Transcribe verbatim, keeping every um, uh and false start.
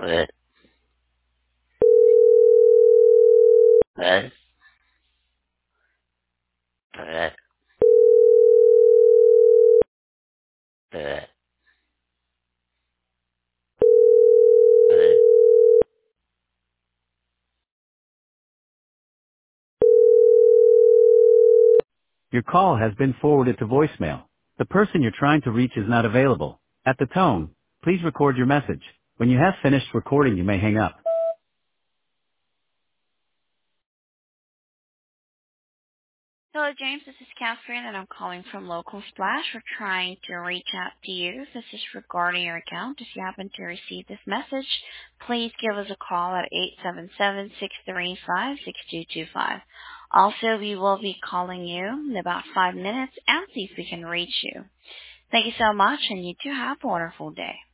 Bleh, bleh, bleh, bleh, bleh. Your call has been forwarded to voicemail. The person you're trying to reach is not available. At the tone, please record your message. When you have finished recording, you may hang up. Hello, James. This is Catherine, and I'm calling from Local Splash. We're trying to reach out to you. This is regarding your account. If you happen to receive this message, please give us a call at eight seven seven, six three five, six two two five. Also, we will be calling you in about five minutes and see if we can reach you. Thank you so much, and you too have a wonderful day.